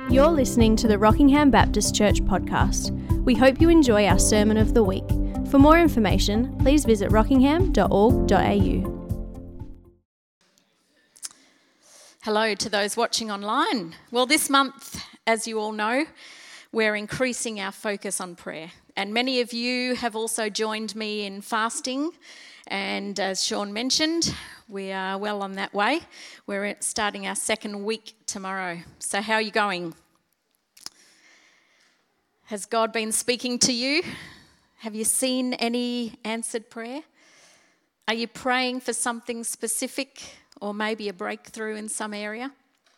You're listening to the Rockingham Baptist Church podcast. We hope you enjoy our Sermon of the Week. For more information, please visit rockingham.org.au. Hello to those watching online. Well, this month, as you all know, we're increasing our focus on prayer. And many of you have also joined me in fasting. And as Sean mentioned, we are well on that way. We're starting our second week tomorrow. So how are you going? Has God been speaking to you? Have you seen any answered prayer? Are you praying for something specific or maybe a breakthrough in some area?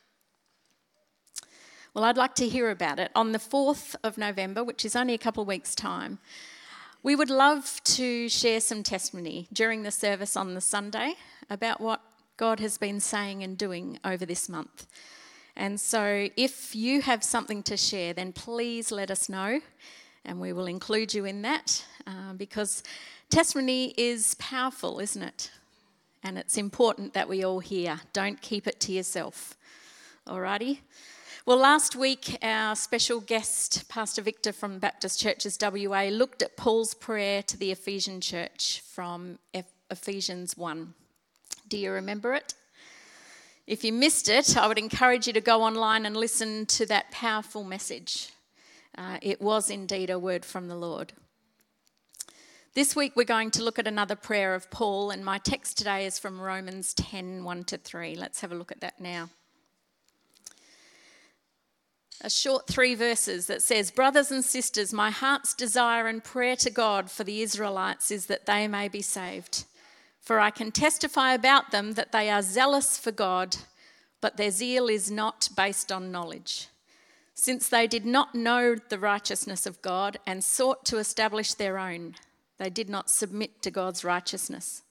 Well, I'd like to hear about it. On the 4th of November, which is only a couple of weeks' time, we would love to share some testimony during the service on the Sunday about what God has been saying and doing over this month. And so if you have something to share, then please let us know and we will include you in that because testimony is powerful, isn't it? And it's important that we all hear. Don't keep it to yourself. Alrighty? Well, last week, our special guest, Pastor Victor from Baptist Churches WA, looked at Paul's prayer to the Ephesian church from Ephesians 1. Do you remember it? If you missed it, I would encourage you to go online and listen to that powerful message. It was indeed a word from the Lord. This week, we're going to look at another prayer of Paul, and my text today is from Romans 10, 1-3. Let's have a look at that now. A short 3 verses that says, "Brothers and sisters, my heart's desire and prayer to God for the Israelites is that they may be saved. For I can testify about them that they are zealous for God, but their zeal is not based on knowledge. Since they did not know the righteousness of God and sought to establish their own, they did not submit to God's righteousness."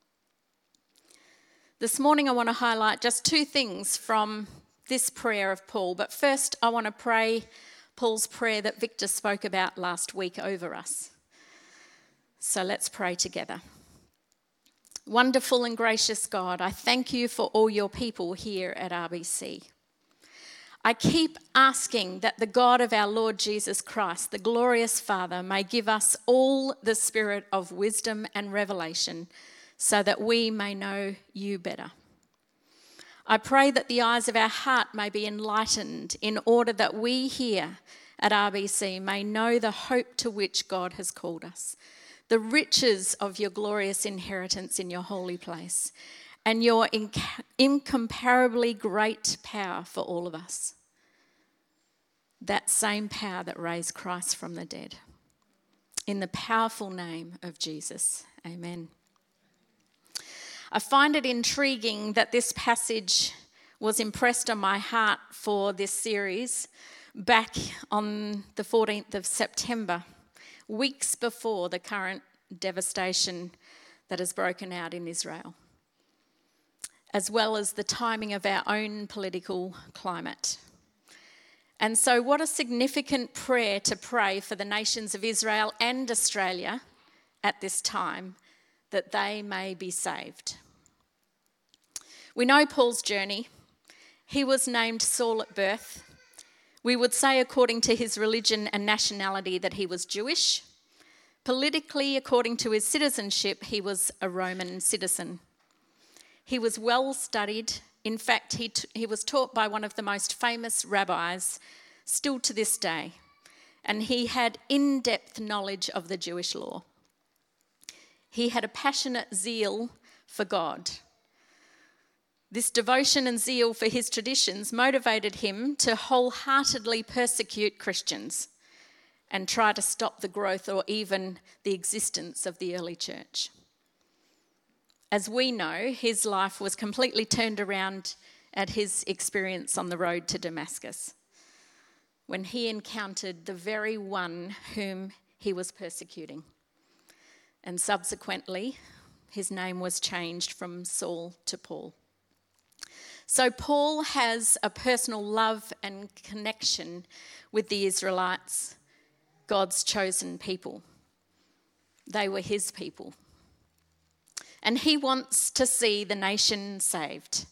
This morning I want to highlight just 2 things from this prayer of Paul. But first, I want to pray Paul's prayer that Victor spoke about last week over us. So let's pray together. Wonderful and gracious God, I thank you for all your people here at RBC. I keep asking that the God of our Lord Jesus Christ, the glorious Father, may give us all the spirit of wisdom and revelation so that we may know you better. I pray that the eyes of our heart may be enlightened in order that we here at RBC may know the hope to which God has called us, the riches of your glorious inheritance in your holy place, and your incomparably great power for all of us. That same power that raised Christ from the dead. In the powerful name of Jesus, amen. I find it intriguing that this passage was impressed on my heart for this series back on the 14th of September, weeks before the current devastation that has broken out in Israel, as well as the timing of our own political climate. And so what a significant prayer to pray for the nations of Israel and Australia at this time, that they may be saved. We know Paul's journey. He was named Saul at birth. We would say according to his religion and nationality that he was Jewish. Politically, according to his citizenship, he was a Roman citizen. He was well studied. In fact, he was taught by one of the most famous rabbis still to this day, and he had in-depth knowledge of the Jewish law. He had a passionate zeal for God. This devotion and zeal for his traditions motivated him to wholeheartedly persecute Christians and try to stop the growth or even the existence of the early church. As we know, his life was completely turned around at his experience on the road to Damascus, when he encountered the very one whom he was persecuting. And subsequently, his name was changed from Saul to Paul. So Paul has a personal love and connection with the Israelites, God's chosen people. They were his people. And he wants to see the nation saved,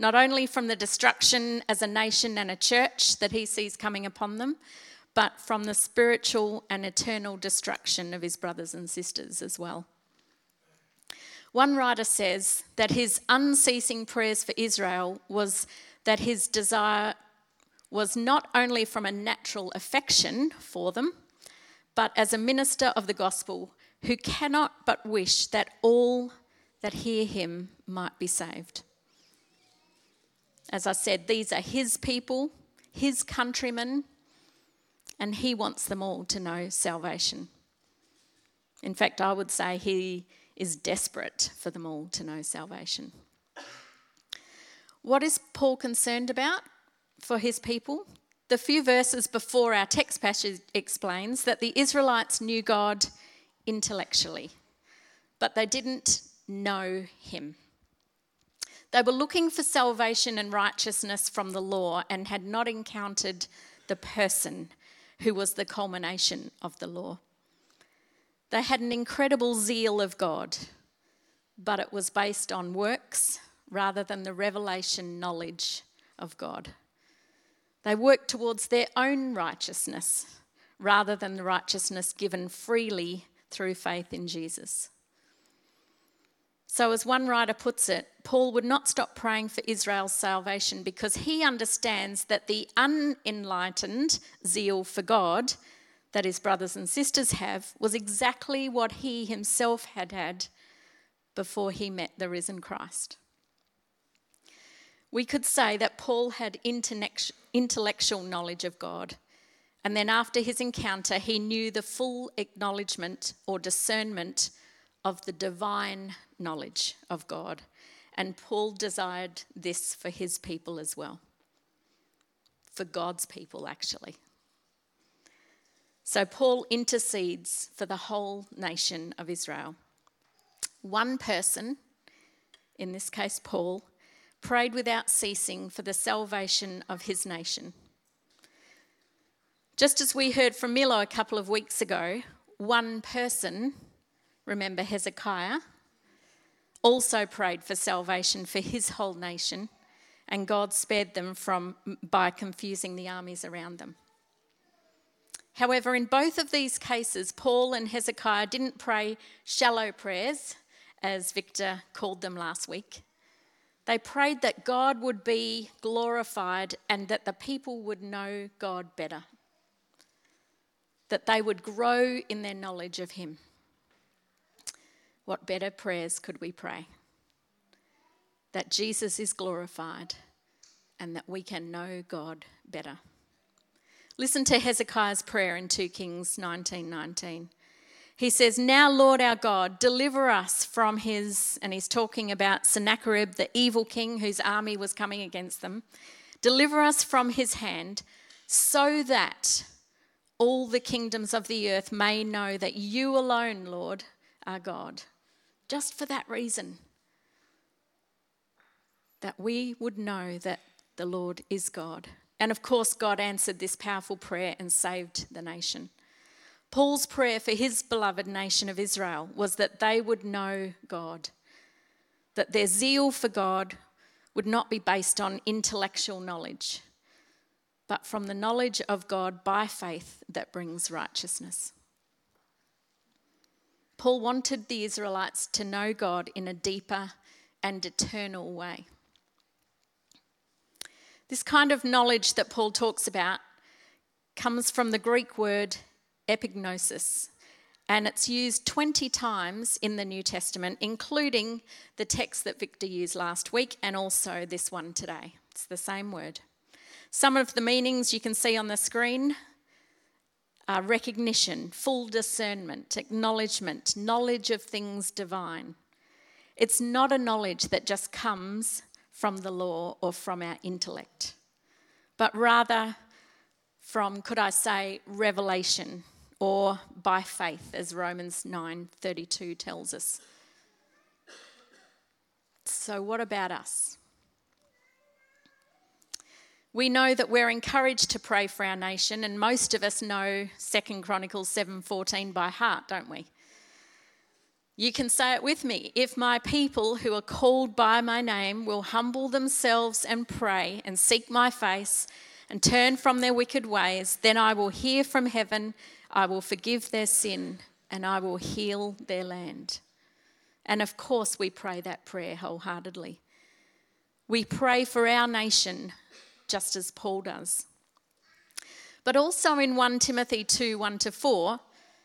not only from the destruction as a nation and a church that he sees coming upon them, but from the spiritual and eternal destruction of his brothers and sisters as well. One writer says that his unceasing prayers for Israel was that his desire was not only from a natural affection for them, but as a minister of the gospel who cannot but wish that all that hear him might be saved. As I said, these are his people, his countrymen, and he wants them all to know salvation. In fact, I would say he is desperate for them all to know salvation. What is Paul concerned about for his people? The few verses before our text passage explains that the Israelites knew God intellectually, but they didn't know him. They were looking for salvation and righteousness from the law and had not encountered the person who was the culmination of the law. They had an incredible zeal of God, but it was based on works rather than the revelation knowledge of God. They worked towards their own righteousness rather than the righteousness given freely through faith in Jesus. So as one writer puts it, Paul would not stop praying for Israel's salvation because he understands that the unenlightened zeal for God that his brothers and sisters have was exactly what he himself had had before he met the risen Christ. We could say that Paul had intellectual knowledge of God, and then after his encounter, he knew the full acknowledgement or discernment of the divine knowledge of God. And Paul desired this for his people as well. For God's people, actually. So Paul intercedes for the whole nation of Israel. One person, in this case Paul, prayed without ceasing for the salvation of his nation. Just as we heard from Milo a couple of weeks ago, one person, remember Hezekiah, also prayed for salvation for his whole nation, and God spared them by confusing the armies around them. However, in both of these cases, Paul and Hezekiah didn't pray shallow prayers, as Victor called them last week. They prayed that God would be glorified and that the people would know God better, that they would grow in their knowledge of him. What better prayers could we pray? That Jesus is glorified and that we can know God better. Listen to Hezekiah's prayer in 2 Kings 19:19. He says, "Now, Lord our God, deliver us from his," and he's talking about Sennacherib, the evil king whose army was coming against them, "deliver us from his hand so that all the kingdoms of the earth may know that you alone, Lord, are God." Just for that reason, that we would know that the Lord is God. And of course, God answered this powerful prayer and saved the nation. Paul's prayer for his beloved nation of Israel was that they would know God, that their zeal for God would not be based on intellectual knowledge, but from the knowledge of God by faith that brings righteousness. Paul wanted the Israelites to know God in a deeper and eternal way. This kind of knowledge that Paul talks about comes from the Greek word epignosis, and it's used 20 times in the New Testament, including the text that Victor used last week and also this one today. It's the same word. Some of the meanings you can see on the screen are recognition, full discernment, acknowledgement, knowledge of things divine. It's not a knowledge that just comes from the law or from our intellect, but rather from, could I say, revelation, or by faith, as Romans 9:32 tells us. So what about us? We know that we're encouraged to pray for our nation, and most of us know 2 Chronicles 7:14 by heart, don't we? You can say it with me. If my people who are called by my name will humble themselves and pray and seek my face and turn from their wicked ways, then I will hear from heaven, I will forgive their sin, and I will heal their land. And of course we pray that prayer wholeheartedly. We pray for our nation just as Paul does. But also in 1 Timothy 2, 1-4,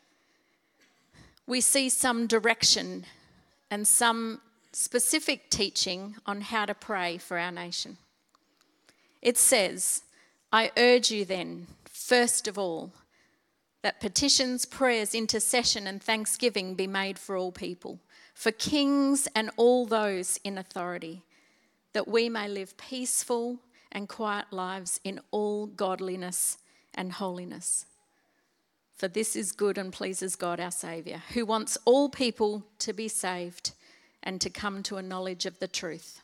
we see some direction and some specific teaching on how to pray for our nation. It says, I urge you then, first of all, that petitions, prayers, intercession and thanksgiving be made for all people, for kings and all those in authority, that we may live peaceful and quiet lives in all godliness and holiness. For this is good and pleases God our Saviour, who wants all people to be saved and to come to a knowledge of the truth.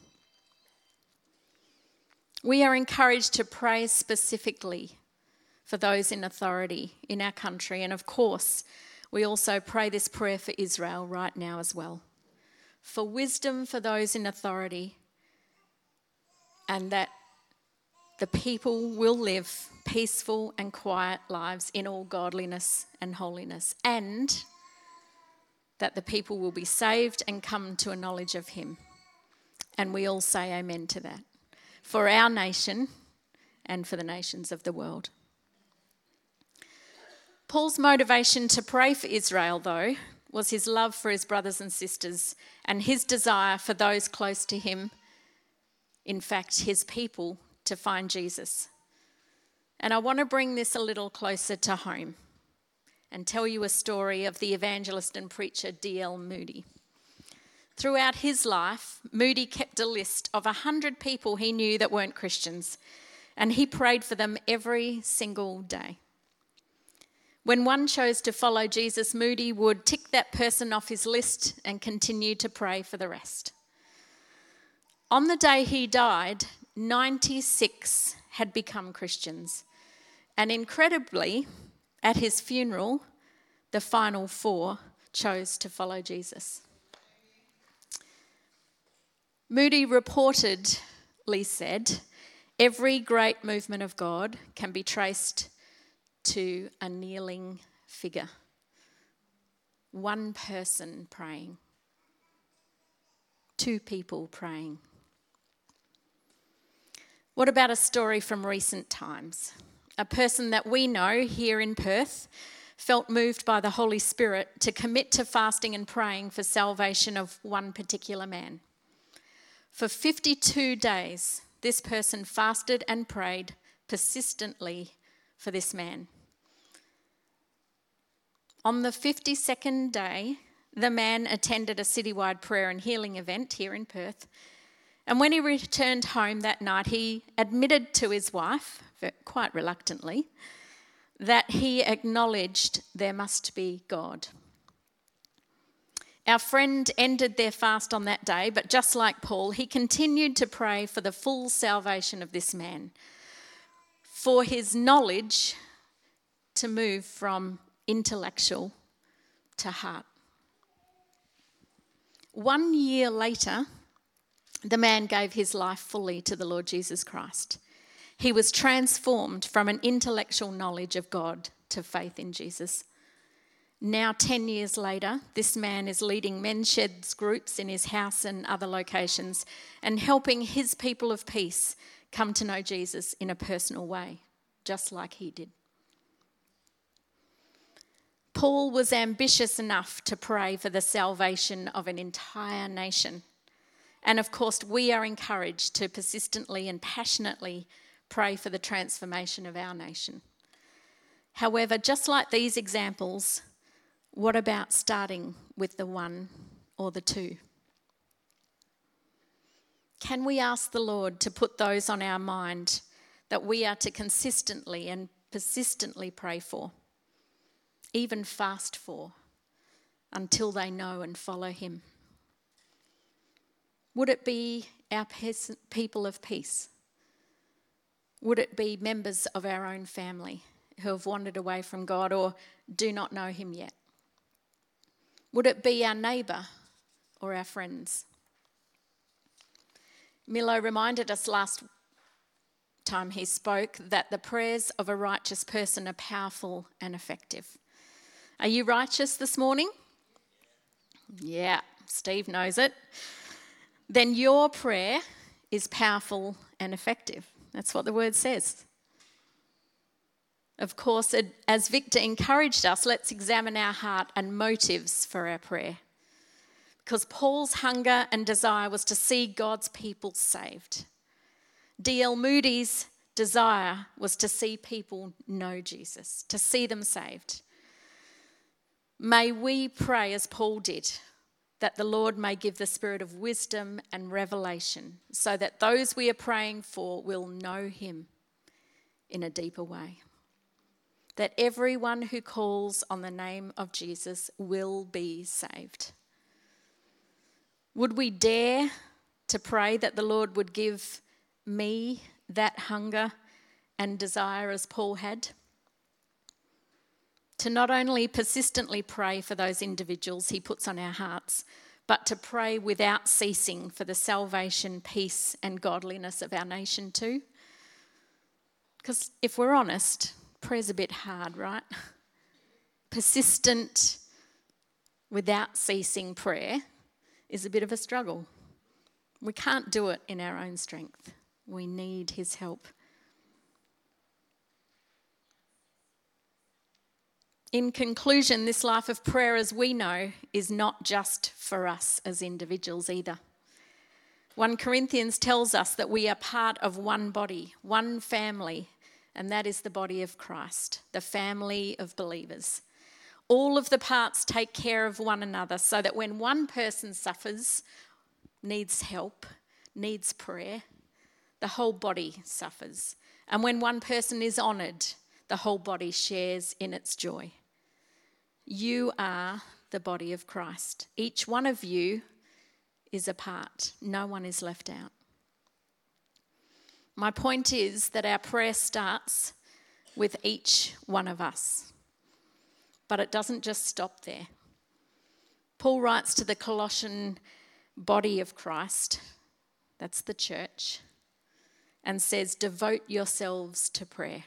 We are encouraged to pray specifically for those in authority in our country. And of course, we also pray this prayer for Israel right now as well. For wisdom for those in authority, and that the people will live peaceful and quiet lives in all godliness and holiness, and that the people will be saved and come to a knowledge of him. And we all say amen to that, for our nation and for the nations of the world. Paul's motivation to pray for Israel, though, was his love for his brothers and sisters and his desire for those close to him, in fact, his people, to find Jesus. And I want to bring this a little closer to home and tell you a story of the evangelist and preacher D.L. Moody. Throughout his life, Moody kept a list of 100 people he knew that weren't Christians, and he prayed for them every single day. When one chose to follow Jesus, Moody would tick that person off his list and continue to pray for the rest. On the day he died, 96 had become Christians. And incredibly, at his funeral, the final 4 chose to follow Jesus. Moody reportedly said, every great movement of God can be traced to a kneeling figure. One person praying. 2 people praying. What about a story from recent times? A person that we know here in Perth felt moved by the Holy Spirit to commit to fasting and praying for salvation of one particular man. For 52 days, this person fasted and prayed persistently for this man. On the 52nd day, the man attended a citywide prayer and healing event here in Perth. And when he returned home that night, he admitted to his wife, quite reluctantly, that he acknowledged there must be God. Our friend ended their fast on that day, but just like Paul, he continued to pray for the full salvation of this man, for his knowledge to move from intellectual to heart. 1 year later, the man gave his life fully to the Lord Jesus Christ. He was transformed from an intellectual knowledge of God to faith in Jesus. Now, 10 years later, this man is leading men's sheds groups in his house and other locations and helping his people of peace come to know Jesus in a personal way, just like he did. Paul was ambitious enough to pray for the salvation of an entire nation. And of course, we are encouraged to persistently and passionately pray for the transformation of our nation. However, just like these examples, what about starting with the 1 or the 2? Can we ask the Lord to put those on our mind that we are to consistently and persistently pray for, even fast for, until they know and follow him? Would it be our people of peace? Would it be members of our own family who have wandered away from God or do not know him yet? Would it be our neighbour or our friends? Milo reminded us last time he spoke that the prayers of a righteous person are powerful and effective. Are you righteous this morning? Yeah, Steve knows it. Then your prayer is powerful and effective. That's what the word says. Of course, as Victor encouraged us, let's examine our heart and motives for our prayer. Because Paul's hunger and desire was to see God's people saved. D.L. Moody's desire was to see people know Jesus, to see them saved. May we pray as Paul did, that the Lord may give the spirit of wisdom and revelation so that those we are praying for will know him in a deeper way. That everyone who calls on the name of Jesus will be saved. Would we dare to pray that the Lord would give me that hunger and desire as Paul had? To not only persistently pray for those individuals he puts on our hearts, but to pray without ceasing for the salvation, peace, and godliness of our nation too. Because if we're honest, prayer's a bit hard, right? Persistent, without ceasing prayer is a bit of a struggle. We can't do it in our own strength. We need his help. In conclusion, this life of prayer, as we know, is not just for us as individuals either. 1 Corinthians tells us that we are part of one body, one family, and that is the body of Christ, the family of believers. All of the parts take care of one another so that when one person suffers, needs help, needs prayer, the whole body suffers. And when one person is honoured, the whole body shares in its joy. You are the body of Christ. Each one of you is a part. No one is left out. My point is that our prayer starts with each one of us. But it doesn't just stop there. Paul writes to the Colossian body of Christ, that's the church, and says, devote yourselves to prayer.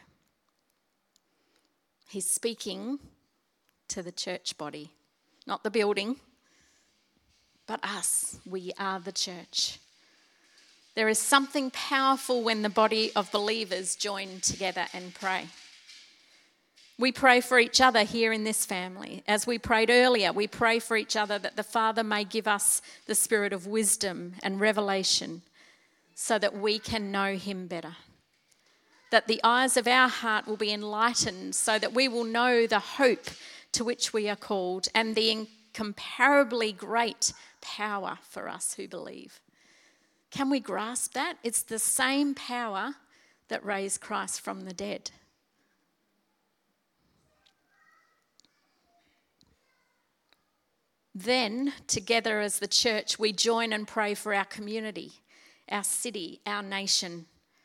He's speaking to the church body, not the building, but us. We are the church. There is something powerful when the body of believers join together and pray. We pray for each other here in this family. As we prayed earlier, we pray for each other that the Father may give us the spirit of wisdom and revelation so that we can know him better. That the eyes of our heart will be enlightened so that we will know the hope to which we are called and the incomparably great power for us who believe. Can we grasp that? It's the same power that raised Christ from the dead. Then, together as the church, we join and pray for our community, our city, our nation.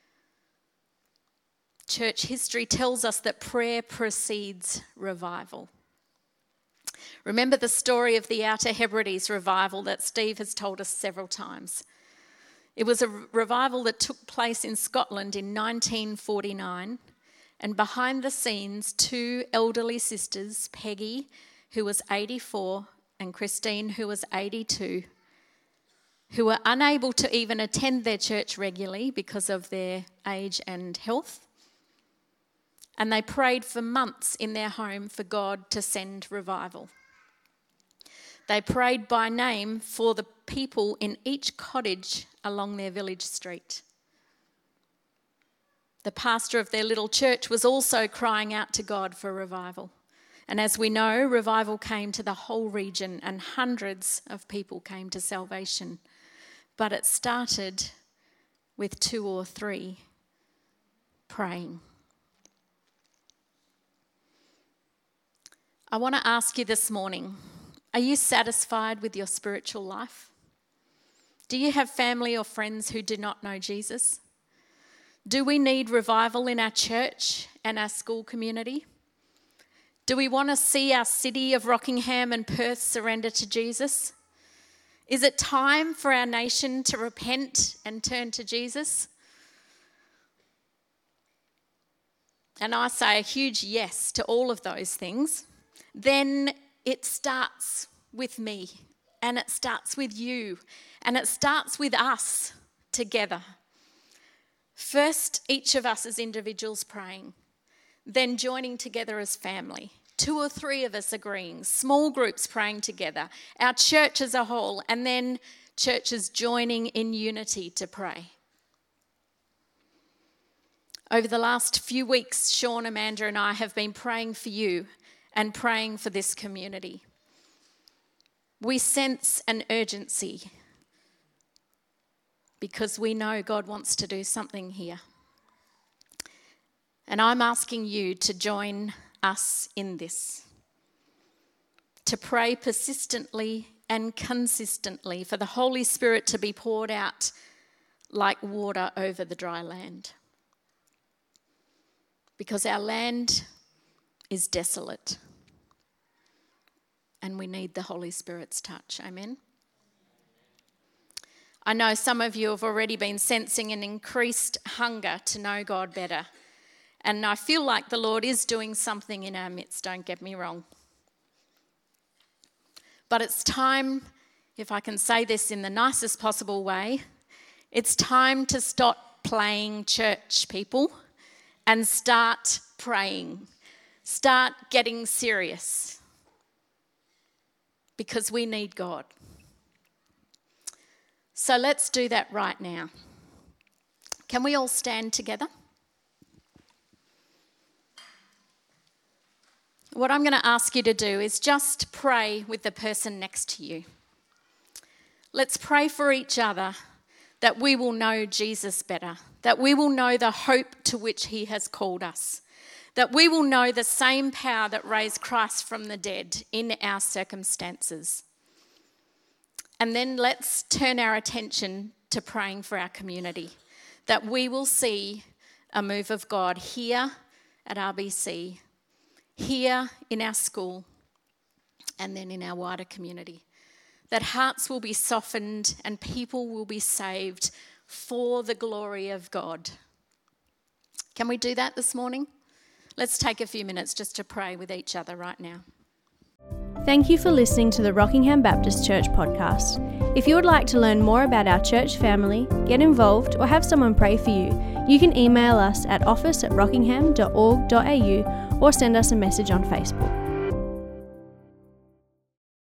Church history tells us that prayer precedes revival. Remember the story of the Outer Hebrides revival that Steve has told us several times. It was a revival that took place in Scotland in 1949, and behind the scenes, two elderly sisters, Peggy, who was 84, and Christine, who was 82, who were unable to even attend their church regularly because of their age and health. And they prayed for months in their home for God to send revival. They prayed by name for the people in each cottage along their village street. The pastor of their little church was also crying out to God for revival. And as we know, revival came to the whole region and hundreds of people came to salvation. But it started with 2 or 3 praying. I want to ask you this morning, are you satisfied with your spiritual life? Do you have family or friends who do not know Jesus? Do we need revival in our church and our school community? Do we want to see our city of Rockingham and Perth surrender to Jesus? Is it time for our nation to repent and turn to Jesus? And I say a huge yes to all of those things. Then it starts with me, and it starts with you, and it starts with us together. First, each of us as individuals praying, then joining together as family. 2 or 3 of us agreeing, small groups praying together, our church as a whole, and then churches joining in unity to pray. Over the last few weeks, Sean, Amanda and I have been praying for you and praying for this community. We sense an urgency because we know God wants to do something here. And I'm asking you to join us in this, to pray persistently and consistently for the Holy Spirit to be poured out like water over the dry land. Because our land is desolate and we need the Holy Spirit's touch. Amen. I know some of you have already been sensing an increased hunger to know God better. And I feel like the Lord is doing something in our midst, don't get me wrong. But it's time, if I can say this in the nicest possible way, it's time to stop playing church, people, and start praying. Start getting serious. Because we need God. So let's do that right now. Can we all stand together? What I'm going to ask you to do is just pray with the person next to you. Let's pray for each other that we will know Jesus better, that we will know the hope to which he has called us, that we will know the same power that raised Christ from the dead in our circumstances. And then let's turn our attention to praying for our community, that we will see a move of God here at RBC, here in our school, and then in our wider community. That hearts will be softened and people will be saved for the glory of God. Can we do that this morning? Let's take a few minutes just to pray with each other right now. Thank you for listening to the Rockingham Baptist Church podcast. If you would like to learn more about our church family, get involved, or have someone pray for you, you can email us at office@rockingham.org.au or send us a message on Facebook.